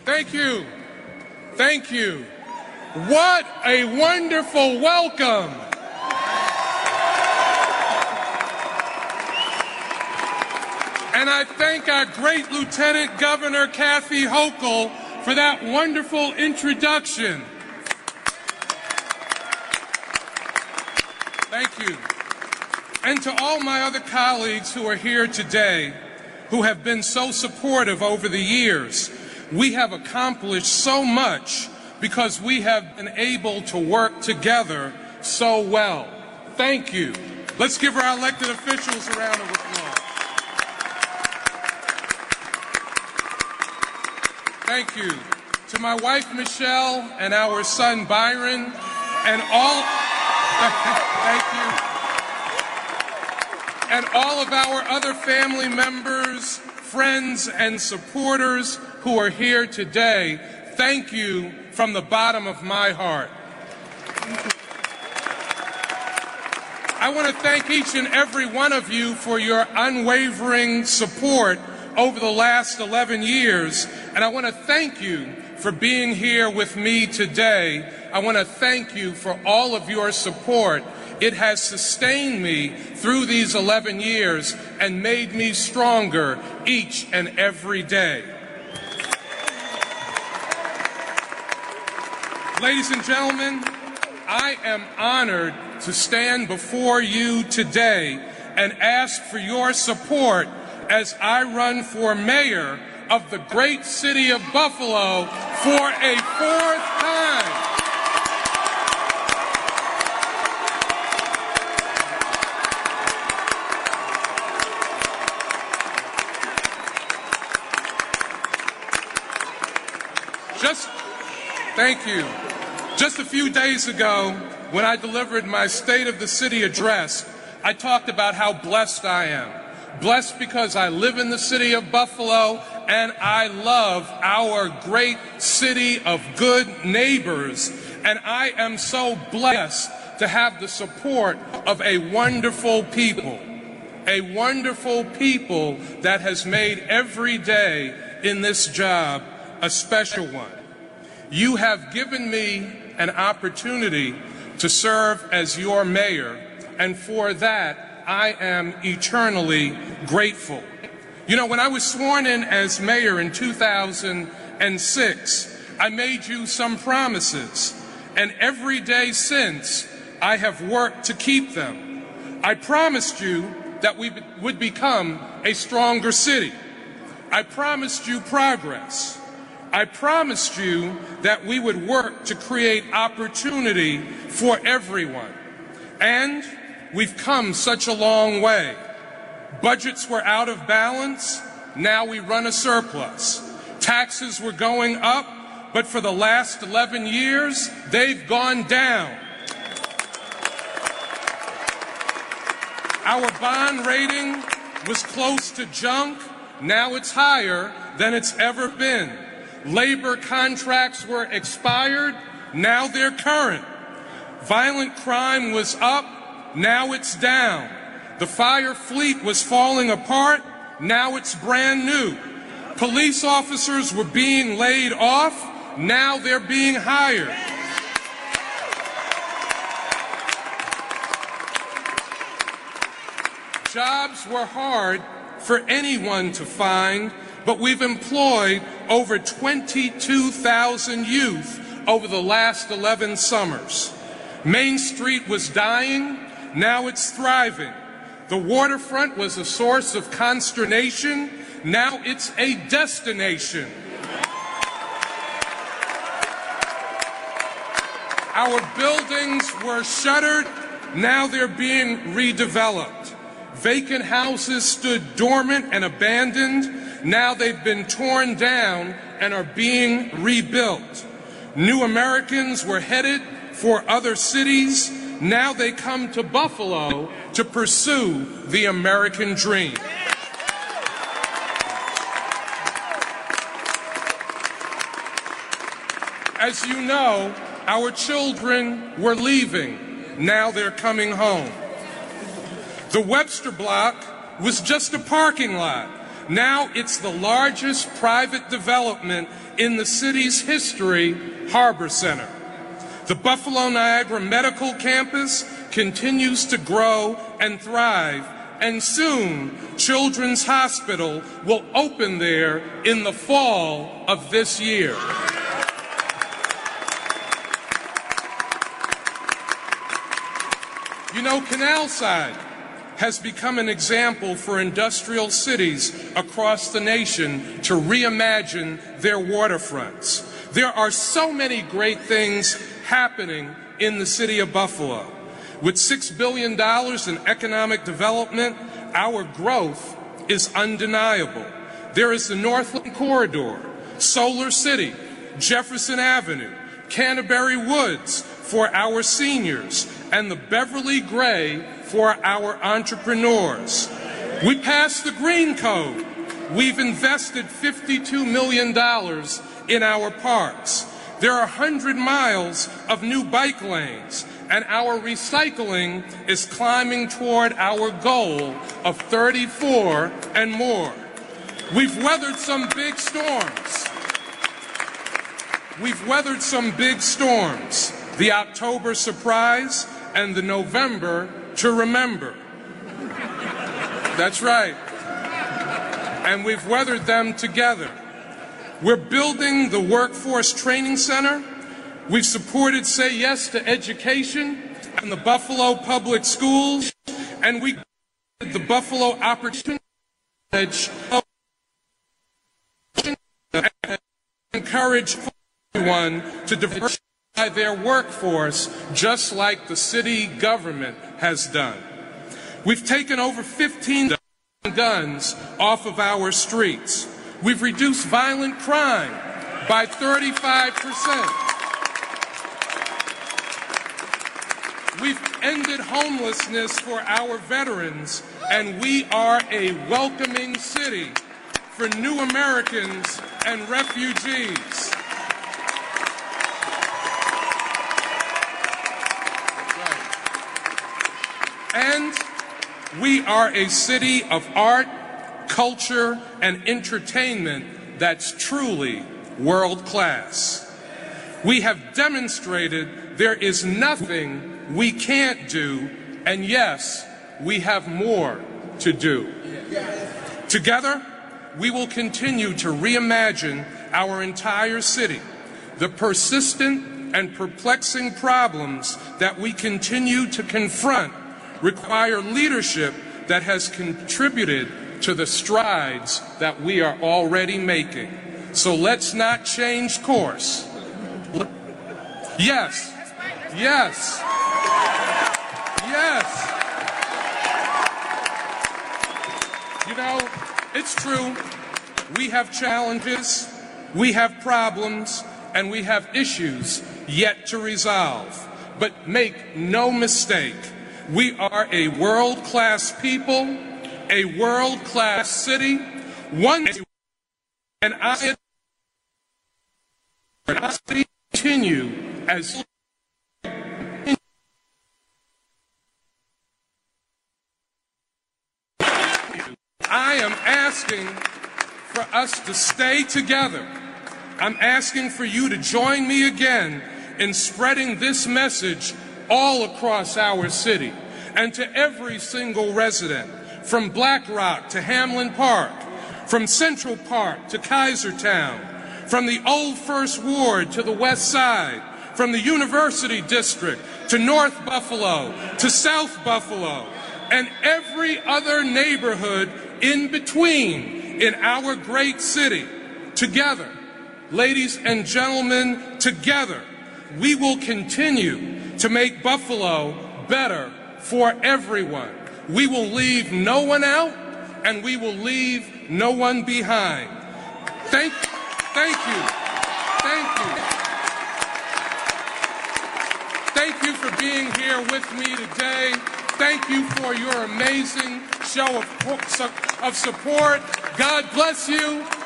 Thank you. Thank you. What a wonderful welcome. And I thank our great Lieutenant Governor Kathy Hochul for that wonderful introduction. Thank you. And to all my other colleagues who are here today, who have been so supportive over the years, we have accomplished so much because we have been able to work together so well. Thank you. Let's give our elected officials a round of applause. Thank you. To my wife, Michelle, and our son, Byron, and all, thank you. And all of our other family members, friends, and supporters who are here today, thank you from the bottom of my heart. I want to thank each and every one of you for your unwavering support over the last 11 years, and I want to thank you for being here with me today. I want to thank you for all of your support. It has sustained me through these 11 years and made me stronger each and every day. Ladies and gentlemen, I am honored to stand before you today and ask for your support as I run for mayor of the great city of Buffalo for a fourth time. Thank you. Just a few days ago, when I delivered my State of the City address, I talked about how blessed I am. Blessed because I live in the city of Buffalo and I love our great city of good neighbors. And I am so blessed to have the support of a wonderful people that has made every day in this job a special one. You have given me an opportunity to serve as your mayor, and for that, I am eternally grateful. You know, when I was sworn in as mayor in 2006, I made you some promises, and every day since, I have worked to keep them. I promised you that we would become a stronger city. I promised you progress. I promised you that we would work to create opportunity for everyone. And we've come such a long way. Budgets were out of balance. Now we run a surplus. Taxes were going up, but for the last 11 years, they've gone down. Our bond rating was close to junk. Now it's higher than it's ever been. Labor contracts were expired, now they're current. Violent crime was up, now it's down. The fire fleet was falling apart, now it's brand new. Police officers were being laid off, now they're being hired. Jobs were hard for anyone to find, but we've employed over 22,000 youth over the last 11 summers. Main Street was dying, now it's thriving. The waterfront was a source of consternation, now it's a destination. Our buildings were shuttered, now they're being redeveloped. Vacant houses stood dormant and abandoned. Now they've been torn down and are being rebuilt. New Americans were headed for other cities. Now they come to Buffalo to pursue the American dream. As you know, our children were leaving. Now they're coming home. The Webster Block was just a parking lot. Now it's the largest private development in the city's history, Harbor Center. The Buffalo Niagara Medical Campus continues to grow and thrive, and soon Children's Hospital will open there in the fall of this year. You know, Canalside has become an example for industrial cities across the nation to reimagine their waterfronts. There are so many great things happening in the city of Buffalo. With $6 billion in economic development, our growth is undeniable. There is the Northland Corridor, Solar City, Jefferson Avenue, Canterbury Woods for our seniors, and the Beverly Gray for our entrepreneurs. We passed the Green Code. We've invested $52 million in our parks. There are 100 miles of new bike lanes, and our recycling is climbing toward our goal of 34 and more. We've weathered some big storms. The October surprise and the November to remember. That's right. And we've weathered them together. We're building the Workforce Training Center. We've supported Say Yes to Education and the Buffalo Public Schools. And we did the Buffalo Opportunity College and encourage everyone to diversify their workforce just like the city government has done. We've taken over 15 guns off of our streets. We've reduced violent crime by 35%. We've ended homelessness for our veterans, and we are a welcoming city for new Americans and refugees. And we are a city of art, culture, and entertainment that's truly world class. We have demonstrated there is nothing we can't do, and yes, we have more to do. Together, we will continue to reimagine our entire city. The persistent and perplexing problems that we continue to confront require leadership that has contributed to the strides that we are already making. So let's not change course. Yes, yes, yes. You know, it's true. We have challenges, we have problems, and we have issues yet to resolve. But make no mistake, we are a world-class people, a world-class city, one, and I continue as I am asking for us to stay together. I'm asking for you to join me again in spreading this message all across our city and to every single resident, from Black Rock to Hamlin Park, from Central Park to Kaisertown, from the Old First Ward to the West Side, from the University District to North Buffalo to South Buffalo, and every other neighborhood in between in our great city. Together, ladies and gentlemen, together, we will continue to make Buffalo better for everyone. We will leave no one out, and we will leave no one behind. Thank you. Thank you. Thank you for being here with me today. Thank you for your amazing show of support. God bless you.